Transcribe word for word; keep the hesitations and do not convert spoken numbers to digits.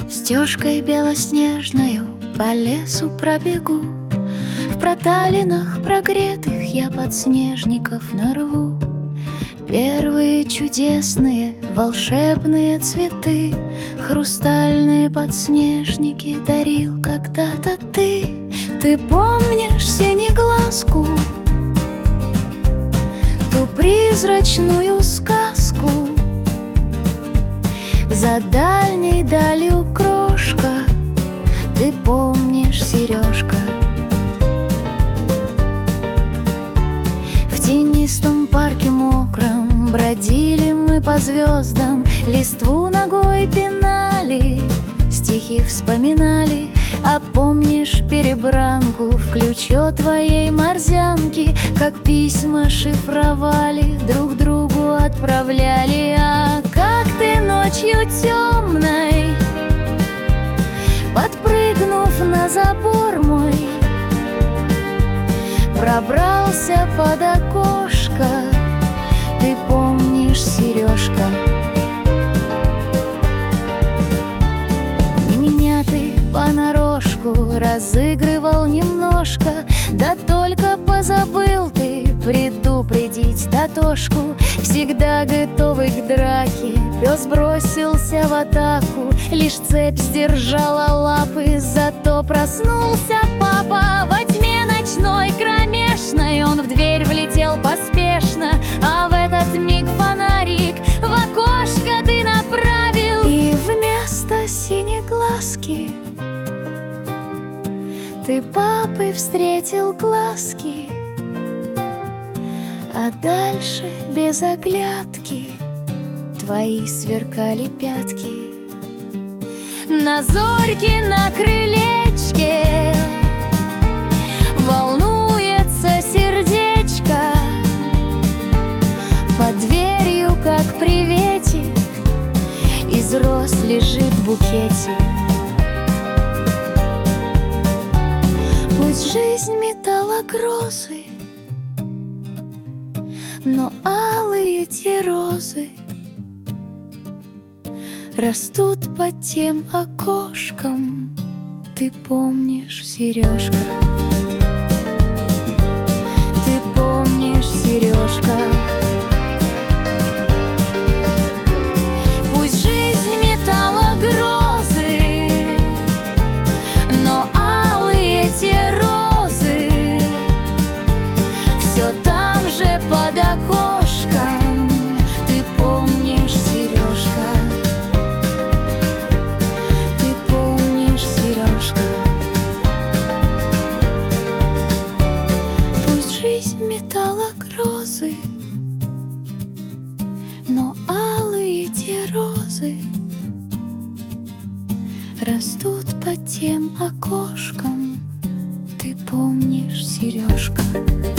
Стежкой белоснежною по лесу пробегу, в проталинах прогретых я подснежников нарву. Первые чудесные волшебные цветы, хрустальные подснежники дарил когда-то ты. Ты помнишь синеглазку, ту призрачную сказку? За дальней далью крошка, ты помнишь, сережка? В тенистом парке мокром бродили мы по звездам, листву ногой пинали, стихи вспоминали. А помнишь перебранку в ключе твоей морзянки, как письма шифровали, друг другу отправляли? А как ты ночью темной, подпрыгнув на забор мой, пробрался под окошко, ты помнишь, сережка? И меня ты понарошку разыгрывал немножко, да только позабыл ты предупредить Татошку. Всегда готовый к драке, пес бросился в атаку, лишь цепь сдержала лапы, зато проснулся папа. Во тьме ночной кромешной он в дверь влетел поспешно, а в этот миг фонарик в окошко ты направил. И вместо синеглазки ты папы встретил глазки, а дальше без оглядки твои сверкали пятки. На зорьке на крылечке волнуется сердечко, под дверью, как приветик, из роз лежит букетик. Пусть жизнь метала грозы, но алые те розы растут под тем окошком, ты помнишь, сережка? Ты помнишь, сережка? Пусть жизнь метала грозы, но алые те розы все там же под окошком, ты помнишь, сережка? Ты помнишь, сережка? Пусть жизнь метала грозы, но алые те розы растут под тем окошком, ты помнишь, сережка?